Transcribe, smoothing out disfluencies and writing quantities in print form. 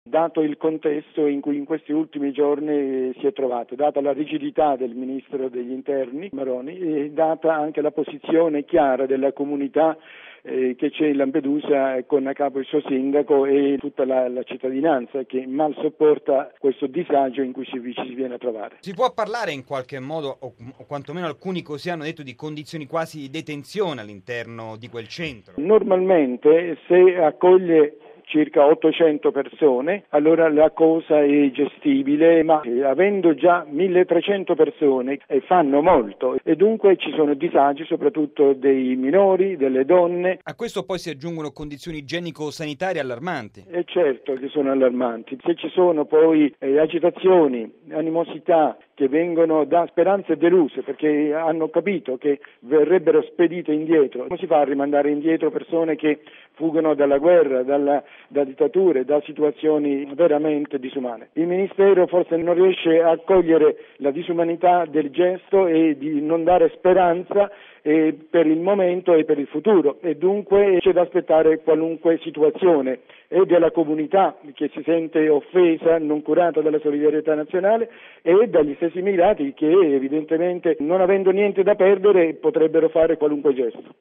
dato il contesto in cui in questi ultimi giorni si è trovato, data la rigidità del Ministro degli Interni Maroni e data anche la posizione chiara della comunità che c'è in Lampedusa con a capo il suo sindaco e tutta la cittadinanza che mal sopporta questo disagio in cui ci si viene a trovare. Si può parlare in qualche modo, o quantomeno alcuni così hanno detto, di condizioni quasi di detenzione all'interno di quel centro? Normalmente se accoglie circa 800 persone, allora la cosa è gestibile, ma avendo già 1300 persone fanno molto e dunque ci sono disagi soprattutto dei minori, delle donne. A questo poi si aggiungono condizioni igienico-sanitarie allarmanti. E certo che sono allarmanti. Se ci sono poi agitazioni, animosità che vengono da speranze deluse perché hanno capito che verrebbero spedite indietro, come si fa a rimandare indietro persone che fuggono dalla guerra, da dittature, da situazioni veramente disumane? Il Ministero forse non riesce a cogliere la disumanità del gesto e di non dare speranza per il momento e per il futuro e dunque c'è da aspettare qualunque situazione e della comunità che si sente offesa, non curata dalla solidarietà nazionale e dagli stessi immigrati che evidentemente non avendo niente da perdere potrebbero fare qualunque gesto.